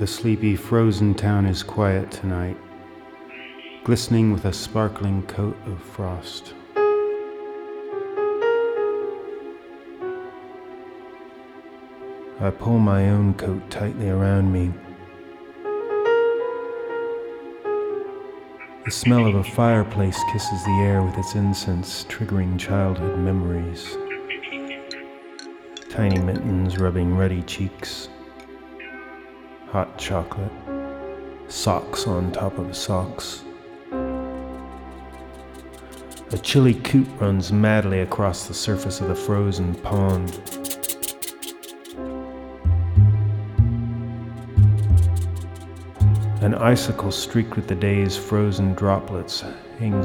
sleepy, frozen town is quiet tonight, glistening with a sparkling coat of frost. I pull my own coat tightly around me. The smell of a fireplace kisses the air with its incense, triggering childhood memories. Tiny mittens rubbing ruddy cheeks. Hot chocolate. Socks on top of socks. A chilly coot runs madly across the surface of the frozen pond. An icicle streaked with the day's frozen droplets hangs